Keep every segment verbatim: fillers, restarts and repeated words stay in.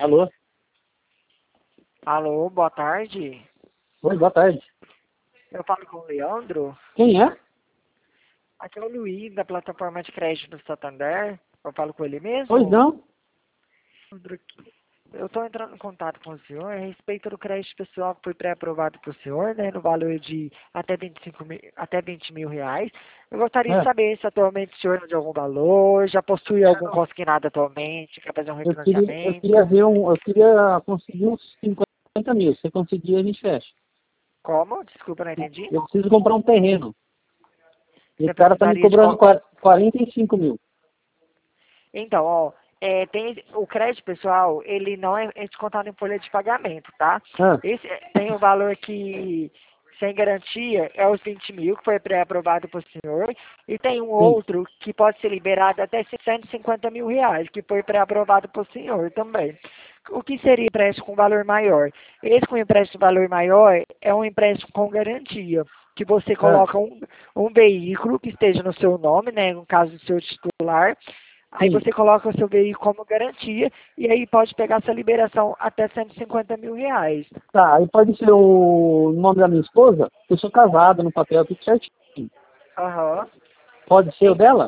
Alô? Alô, boa tarde. Oi, boa tarde. Eu falo com o Leandro. Quem é? Aqui é o Luiz, da plataforma de crédito do Santander. Eu falo com ele mesmo? Pois não? Leandro, eu estou entrando em contato com o senhor a respeito do crédito pessoal que foi pré-aprovado para o senhor, né, no valor de até vinte e cinco mil, até vinte mil reais. Eu gostaria de É, saber se atualmente o senhor tem de algum valor, já possui algum consignado atualmente, quer fazer um eu queria, eu queria refinanciamento. ver um, eu queria conseguir uns cinquenta mil. Se conseguir, a gente fecha. Como? Desculpa, não entendi. Eu preciso comprar um terreno. E Você o cara tá me precisaria de cobrando qual? qua- quarenta e cinco mil. Então, ó, é, tem, o crédito pessoal, ele não é, é descontado em folha de pagamento, tá? Ah, Esse, é, tem o valor que, sem garantia, é os vinte mil, que foi pré-aprovado por senhor, e tem um sim. outro que pode ser liberado até cento e cinquenta mil reais, que foi pré-aprovado por senhor também. O que seria empréstimo com valor maior? Esse com empréstimo com valor maior é um empréstimo com garantia, que você Ah, coloca um, um veículo que esteja no seu nome, né, no caso do seu titular. Aí sim. você coloca o seu veículo como garantia e aí pode pegar essa liberação até cento e cinquenta mil reais. Tá, aí pode ser o nome da minha esposa? Eu sou casado no papel, tudo certinho. Aham. Pode ser o E dela?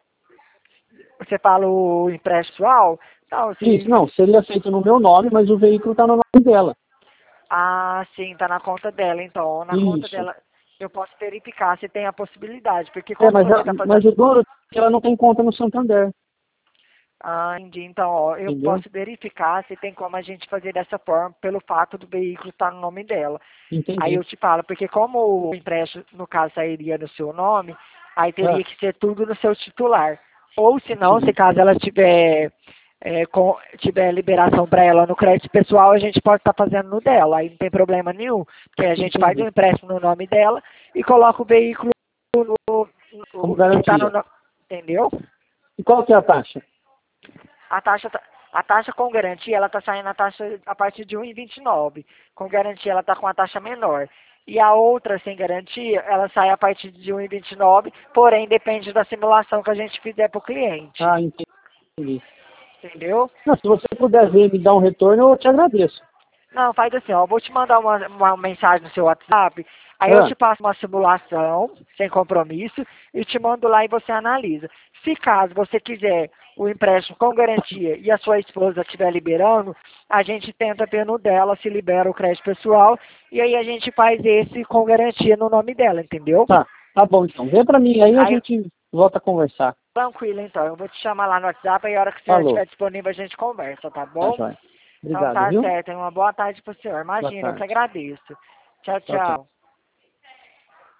você fala o empréstimo pessoal? Não, Isso, se... não. Seria feito no meu nome, mas o veículo tá no nome dela. Ah, sim, tá na conta dela, então. Na conta Isso. dela eu posso verificar se tem a possibilidade, porque É, como mas, você ela- está mas fazendo... o dono, ela não tem conta no Santander. Ah, entendi. Então, ó, eu Entendeu? posso verificar se tem como a gente fazer dessa forma, pelo fato do veículo estar no nome dela. Aí Entendi. eu te falo, porque como o empréstimo, no caso, sairia no seu nome, aí Ah, teria que ser tudo no seu titular. Ou se não, se entendi. caso ela tiver, é, com, tiver liberação para ela no crédito pessoal, a gente pode estar fazendo no dela. Aí não tem problema nenhum, porque a gente faz um Entendi. empréstimo no nome dela e coloca o veículo no, Como no- que está no garantia. nome. Entendeu? E qual que é a taxa? A taxa, tá- a taxa com garantia, ela está saindo a taxa a partir de um vírgula vinte e nove. Com garantia, ela está com a taxa menor. E a outra, sem garantia, ela sai a partir de um vírgula vinte e nove, porém depende da simulação que a gente fizer para o cliente. Ah, entendi. Entendeu? Não, se você puder ver e me dar um retorno, eu te agradeço. Não, faz assim, ó, eu vou te mandar uma, uma mensagem no seu WhatsApp, aí eu Ah, te passo uma simulação, sem compromisso, e te mando lá e você analisa. Se caso você quiser o empréstimo com garantia e a sua esposa estiver liberando, a gente tenta ver no dela se libera o crédito pessoal, e aí a gente faz esse com garantia no nome dela, entendeu? tá. Tá bom, então. Vê pra mim, aí a Aí, gente volta a conversar. tranquilo então, eu vou te chamar lá no WhatsApp, aí a hora que o senhor Falou. estiver disponível a gente conversa, tá Tá, bom? joia. Então Obrigado, tá viu? certo, uma boa tarde pro senhor. Boa Imagina, eu que tarde. agradeço. Tchau, Tchau, tchau. tchau.